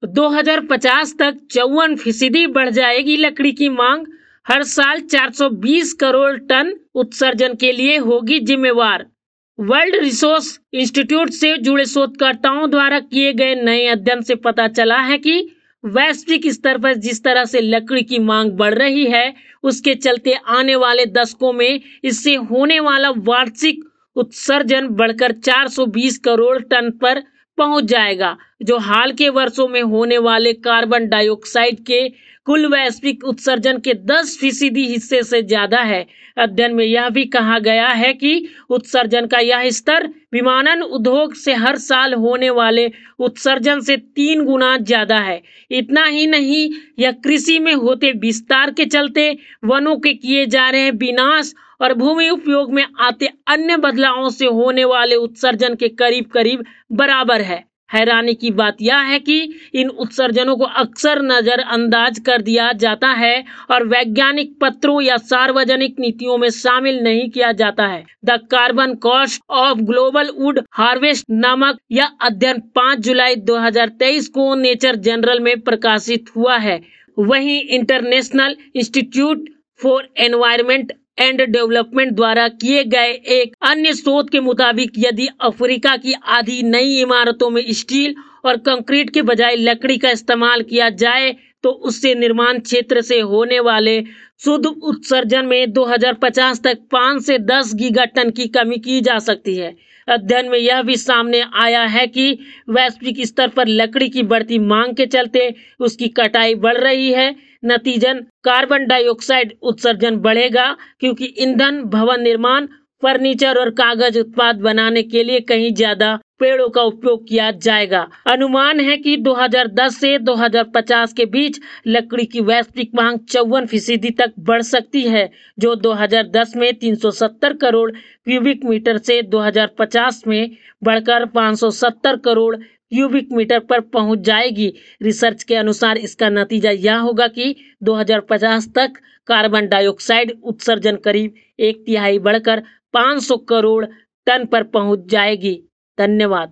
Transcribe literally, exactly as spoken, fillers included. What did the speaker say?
दो हज़ार पचास तक चौवन फीसदी बढ़ जाएगी लकड़ी की मांग। हर साल चार सौ बीस करोड़ टन उत्सर्जन के लिए होगी जिम्मेवार। वर्ल्ड रिसोर्स इंस्टीट्यूट से जुड़े शोधकर्ताओं द्वारा किए गए नए अध्ययन से पता चला है कि वैश्विक स्तर पर जिस तरह से लकड़ी की मांग बढ़ रही है, उसके चलते आने वाले दशकों में इससे होने वाला वार्षिक उत्सर्जन बढ़कर चार सौ बीस करोड़ टन पर पहुंच जाएगा, जो हाल के वर्षों में होने वाले कार्बन डाइऑक्साइड के कुल वैश्विक उत्सर्जन के दस फीसदी हिस्से से ज्यादा है। अध्ययन में यह भी कहा गया है कि उत्सर्जन का यह स्तर विमानन उद्योग से हर साल होने वाले उत्सर्जन से तीन गुना ज्यादा है। इतना ही नहीं, यह कृषि में होते विस्तार के चलते, वनों के किए जा रहे विनाश और भूमि उपयोग में आते अन्य बदलावों से होने वाले उत्सर्जन के करीब करीब बराबर है। हैरानी की बात यह है कि इन उत्सर्जनों को अक्सर नजरअंदाज कर दिया जाता है और वैज्ञानिक पत्रों या सार्वजनिक नीतियों में शामिल नहीं किया जाता है। The carbon cost of global wood harvest नामक यह अध्ययन पाँच जुलाई दो हज़ार तेईस को नेचर जर्नल में प्रकाशित हुआ है। वहीं international institute for environment and development द्वारा किए गए एक अन्य शोध के मुताबिक यदि अफ्रीका की आधी नई इमारतों में स्टील और कंक्रीट के बजाय लकड़ी का इस्तेमाल किया जाए तो उससे निर्माण क्षेत्र से होने वाले शुद्ध उत्सर्जन में दो हज़ार पचास तक पाँच से दस गीगाटन की कमी की जा सकती है। अध्ययन में यह भी सामने आया है कि वैश्विक स्तर पर लकड़ी की बढ़ती मांग के चलते उसकी कटाई बढ़ रही है। नतीजन कार्बन डाइऑक्साइड उत्सर्जन बढ़ेगा, क्योंकि ईंधन, भवन निर्माण, फर्नीचर और कागज उत्पाद बनाने के लिए कहीं ज्यादा पेड़ों का उपयोग किया जाएगा। अनुमान है कि दो हज़ार दस से दो हज़ार पचास के बीच लकड़ी की वैश्विक मांग चौवन फीसदी तक बढ़ सकती है, जो दो हज़ार दस में तीन सौ सत्तर करोड़ क्यूबिक मीटर से दो हज़ार पचास में बढ़कर पाँच सौ सत्तर करोड़ क्यूबिक मीटर पर पहुंच जाएगी। रिसर्च के अनुसार इसका नतीजा यह होगा कि दो हज़ार पचास तक कार्बन डाइऑक्साइड उत्सर्जन करीब एक तिहाई बढ़कर पाँच सौ करोड़ टन पर पहुंच जाएगी। धन्यवाद।